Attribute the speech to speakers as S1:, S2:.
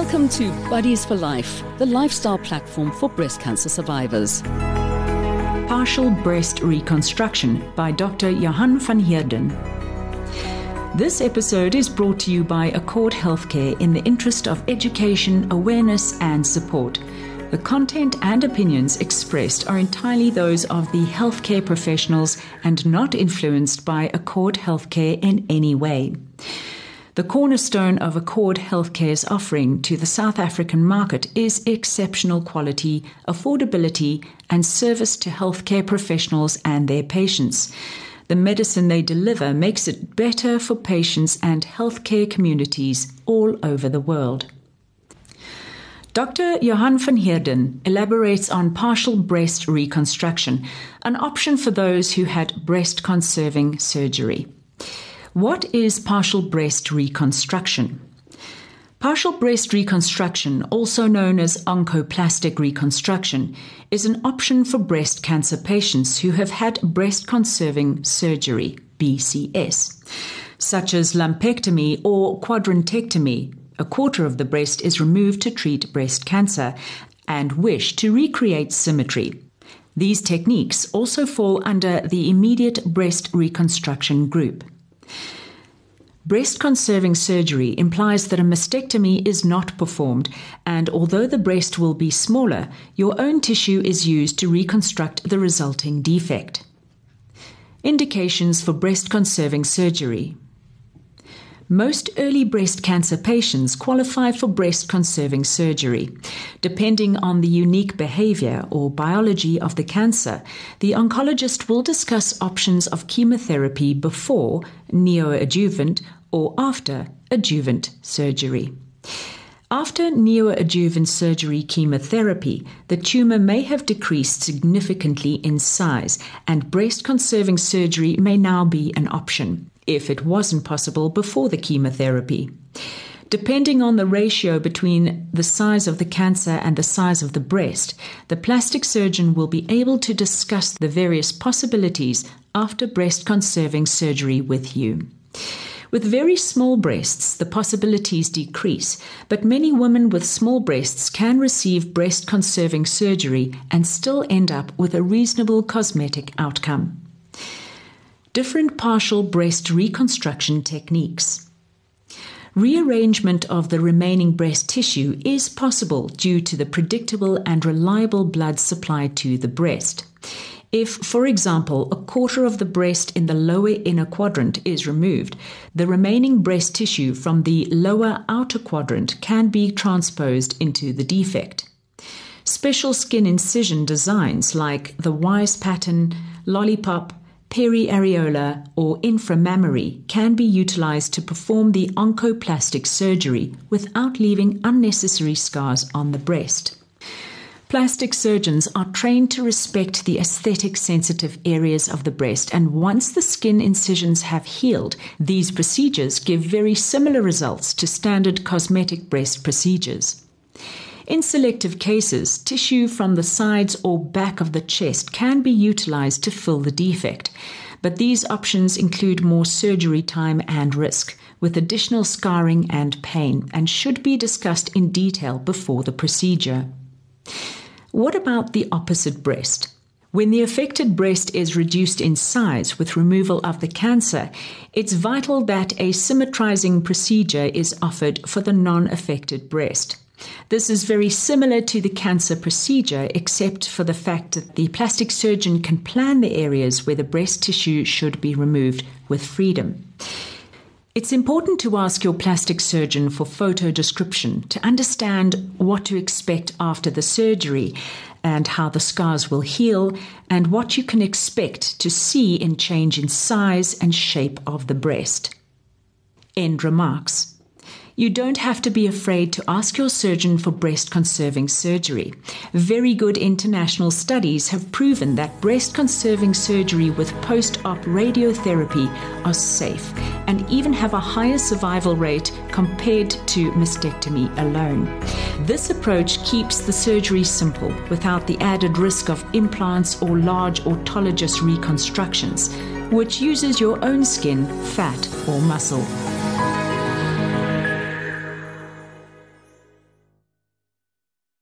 S1: Welcome to Buddies for Life, the lifestyle platform for breast cancer survivors.
S2: Partial Breast Reconstruction by Dr. Johan van Heerden. This episode is brought to you by Accord Healthcare in the interest of education, awareness and support. The content and opinions expressed are entirely those of the healthcare professionals and not influenced by Accord Healthcare in any way. The cornerstone of Accord Healthcare's offering to the South African market is exceptional quality, affordability, and service to healthcare professionals and their patients. The medicine they deliver makes it better for patients and healthcare communities all over the world. Dr. Johan van Heerden elaborates on partial breast reconstruction, an option for those who had breast-conserving surgery. What is partial breast reconstruction? Partial breast reconstruction, also known as oncoplastic reconstruction, is an option for breast cancer patients who have had breast-conserving surgery, BCS, such as lumpectomy or quadrantectomy. A quarter of the breast is removed to treat breast cancer and wish to recreate symmetry. These techniques also fall under the immediate breast reconstruction group. Breast-conserving surgery implies that a mastectomy is not performed, and although the breast will be smaller, your own tissue is used to reconstruct the resulting defect. Indications for breast-conserving surgery. Most early breast cancer patients qualify for breast-conserving surgery. Depending on the unique behavior or biology of the cancer, the oncologist will discuss options of chemotherapy before neoadjuvant or after adjuvant surgery. After neoadjuvant surgery chemotherapy, the tumor may have decreased significantly in size, and breast-conserving surgery may now be an option, if it wasn't possible before the chemotherapy. Depending on the ratio between the size of the cancer and the size of the breast, the plastic surgeon will be able to discuss the various possibilities after breast-conserving surgery with you. With very small breasts, the possibilities decrease, but many women with small breasts can receive breast-conserving surgery and still end up with a reasonable cosmetic outcome. Different partial breast reconstruction techniques. Rearrangement of the remaining breast tissue is possible due to the predictable and reliable blood supply to the breast. If, for example, a quarter of the breast in the lower inner quadrant is removed, the remaining breast tissue from the lower outer quadrant can be transposed into the defect. Special skin incision designs like the Wise pattern, lollipop, periareolar, or inframammary can be utilized to perform the oncoplastic surgery without leaving unnecessary scars on the breast. Plastic surgeons are trained to respect the aesthetic sensitive areas of the breast, and once the skin incisions have healed, these procedures give very similar results to standard cosmetic breast procedures. In selective cases, tissue from the sides or back of the chest can be utilized to fill the defect, but these options include more surgery time and risk, with additional scarring and pain, and should be discussed in detail before the procedure. What about the opposite breast? When the affected breast is reduced in size with removal of the cancer, it's vital that a symmetrizing procedure is offered for the non-affected breast. This is very similar to the cancer procedure, except for the fact that the plastic surgeon can plan the areas where the breast tissue should be removed with freedom. It's important to ask your plastic surgeon for photo description to understand what to expect after the surgery and how the scars will heal and what you can expect to see in change in size and shape of the breast. End remarks. You don't have to be afraid to ask your surgeon for breast-conserving surgery. Very good international studies have proven that breast-conserving surgery with post-op radiotherapy are safe and even have a higher survival rate compared to mastectomy alone. This approach keeps the surgery simple without the added risk of implants or large autologous reconstructions, which uses your own skin, fat, or muscle.